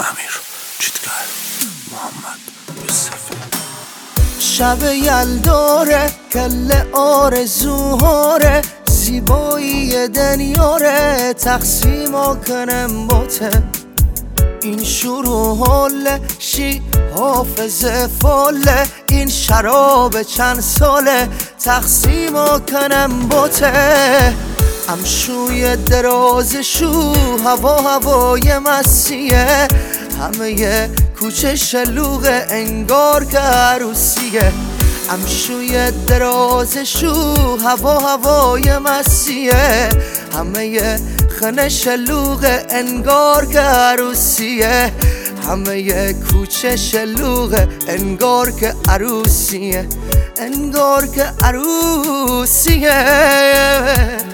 امیر چیتگر محمد یوسفی. شب یلداره کل آرزوهاره، زیبایی دنیاره تقسیم کنم باته. این شروع حاله شی حافظه فاله، این شراب چند ساله تقسیم کنم باته. امشوی درازشو هوای مسیه، همه کوچه شلوغه انگار که عروسیه. امشوی درازشو هوای مسیه، همه خانه شلوغه انگار که عروسیه. همه کوچه شلوغه انگار که عروسیه، انگار که عروسیه.